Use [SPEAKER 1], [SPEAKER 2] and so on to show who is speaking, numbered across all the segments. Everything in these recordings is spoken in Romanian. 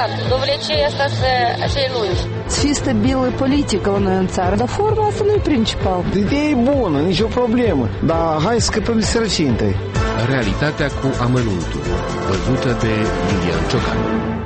[SPEAKER 1] adevărat. Dovlecei asta să-i lungi.
[SPEAKER 2] Să fie stabilă politică la noi în țară, dar forma asta nu e principal.
[SPEAKER 3] Ideea e bună, nicio problemă, dar hai să scăpăm de sărăcie întâi.
[SPEAKER 4] Realitatea cu amănuntul, văzută de Iulian Ciocan.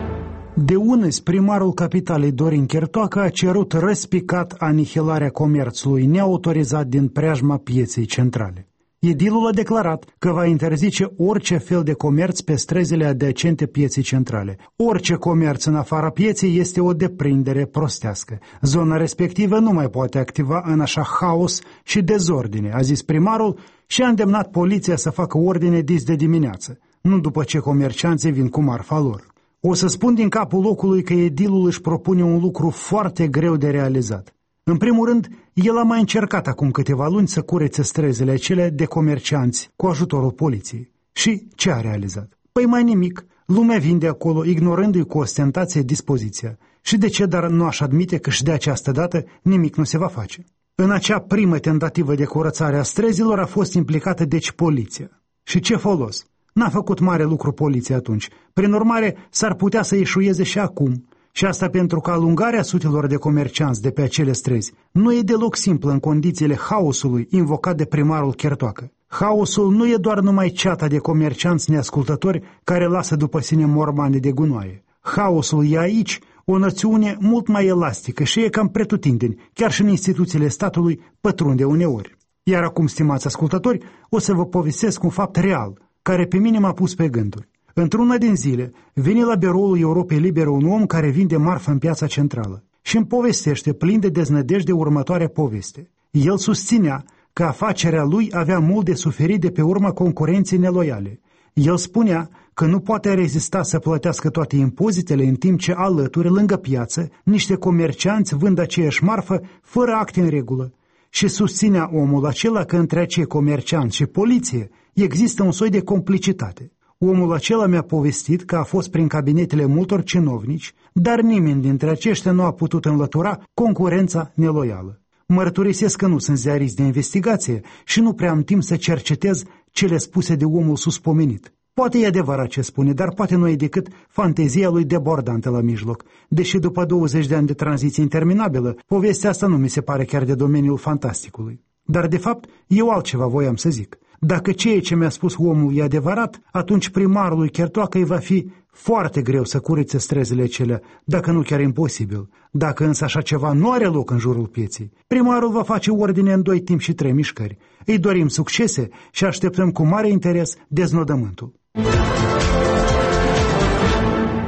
[SPEAKER 5] De unăzi, primarul capitalei Dorin Chertoacă a cerut răspicat anihilarea comerțului neautorizat din preajma pieței centrale. Edilul a declarat că va interzice orice fel de comerț pe străzile adiacente pieței centrale. Orice comerț în afara pieței este o deprindere prostească. Zona respectivă nu mai poate activa în așa haos și dezordine, a zis primarul și a îndemnat poliția să facă ordine dis de dimineață, nu după ce comercianții vin cu marfa lor. O să spun din capul locului că edilul își propune un lucru foarte greu de realizat. În primul rând, el a mai încercat acum câteva luni să curețe străzile acelea de comercianți cu ajutorul poliției. Și ce a realizat? Păi mai nimic. Lumea vinde acolo, ignorându-i cu ostentație dispoziția. Și de ce dar nu aș admite că și de această dată nimic nu se va face? În acea primă tentativă de curățare a străzilor a fost implicată deci poliția. Și ce folos? N-a făcut mare lucru poliția atunci. Prin urmare, s-ar putea să eșueze și acum. Și asta pentru că alungarea sutelor de comercianți de pe acele străzi nu e deloc simplă în condițiile haosului invocat de primarul Chertoacă. Haosul nu e doar numai ceata de comercianți neascultători care lasă după sine mormane de gunoaie. Haosul e aici o națiune mult mai elastică și e cam pretutindeni, chiar și în instituțiile statului pătrunde uneori. Iar acum, stimați ascultători, o să vă povestesc un fapt real, care pe mine m-a pus pe gânduri. Într-una din zile, vine la biroul Europei Libere un om care vinde marfă în piața centrală și îmi povestește plin de deznădejde următoarea poveste. El susținea că afacerea lui avea mult de suferit de pe urma concurenței neloiale. El spunea că nu poate rezista să plătească toate impozitele în timp ce alături, lângă piață, niște comercianți vând aceeași marfă fără acte în regulă. Și susținea omul acela că între acei comercianți și poliție există un soi de complicitate. Omul acela mi-a povestit că a fost prin cabinetele multor cinovnici, dar nimeni dintre aceștia nu a putut înlătura concurența neloială. Mărturisesc că nu sunt ziarist de investigație și nu prea am timp să cercetez cele spuse de omul suspomenit. Poate e adevărat ce spune, dar poate nu e decât fantezia lui debordantă la mijloc. Deși după 20 de ani de tranziție interminabilă, povestea asta nu mi se pare chiar de domeniul fantasticului. Dar de fapt, eu altceva voiam să zic. Dacă ceea ce mi-a spus omul e adevărat, atunci primarului Chertoacă îi va fi foarte greu să curețe străzile acelea, dacă nu chiar imposibil. Dacă însă așa ceva nu are loc în jurul pieței, primarul va face ordine în 2 timp și 3 mișcări. Îi dorim succese și așteptăm cu mare interes deznodământul.